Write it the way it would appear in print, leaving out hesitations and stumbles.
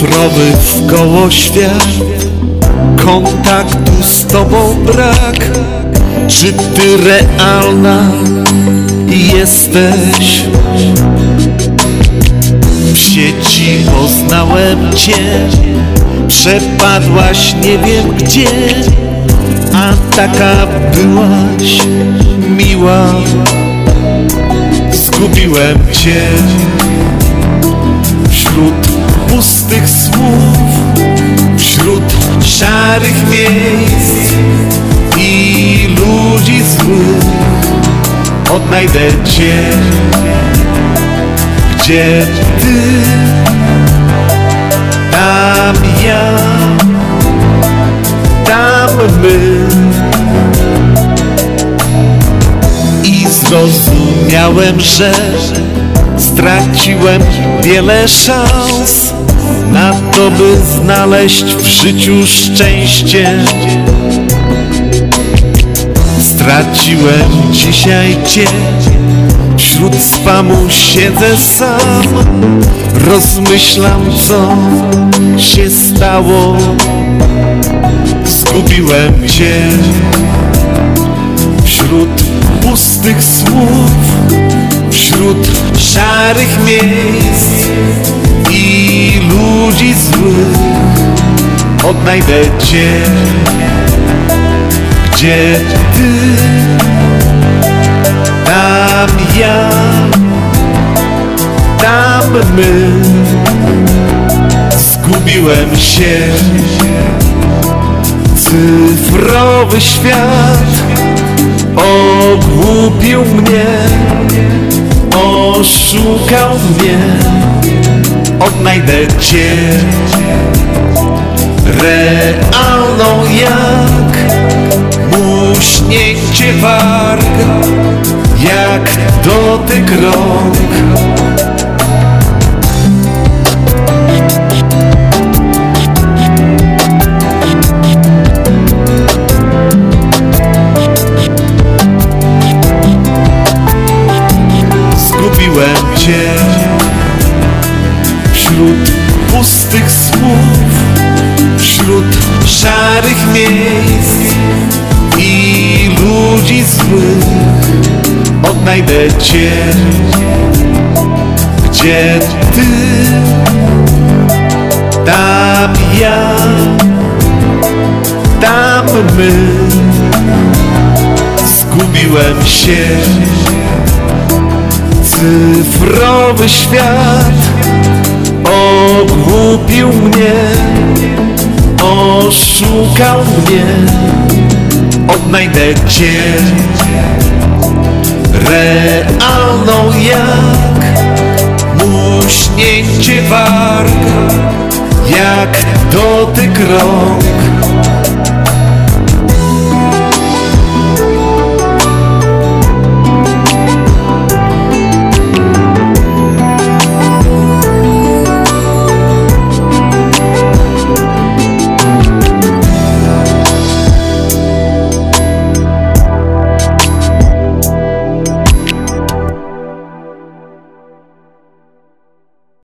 Cyfrowy wkoło świat, kontaktu z tobą brak. Czy ty realna jesteś? W sieci poznałem cię, przepadłaś nie wiem gdzie, a taka byłaś miła. Zgubiłem cię wśród pustych słów, wśród szarych miejsc i ludzi złych. Odnajdę cię, gdzie ty, tam ja, tam my. I zrozumiałem, że straciłem wiele szans na to, by znaleźć w życiu szczęście. Straciłem dzisiaj cię, wśród spamu siedzę sam. Rozmyślam, co się stało. Zgubiłem cię wśród pustych słów, wśród szarych miejsc i ludzi złych. Odnajdę cię, gdzie ty, tam ja, tam my. Zgubiłem się. Cyfrowy świat ogłupił mnie, oszukał mnie. Odnajdę cię, realną jak muśnięcie warg, jak dotyk rąk. Zgubiłem cię wśród pustych słów, wśród szarych miejsc i ludzi złych. Odnajdę cię, gdzie ty, tam ja, tam my. Zgubiłem się. Cyfrowy świat ogłupił mnie, oszukał mnie. Odnajdę cię, realną jak muśnięcie warg, jak dotyk rąk.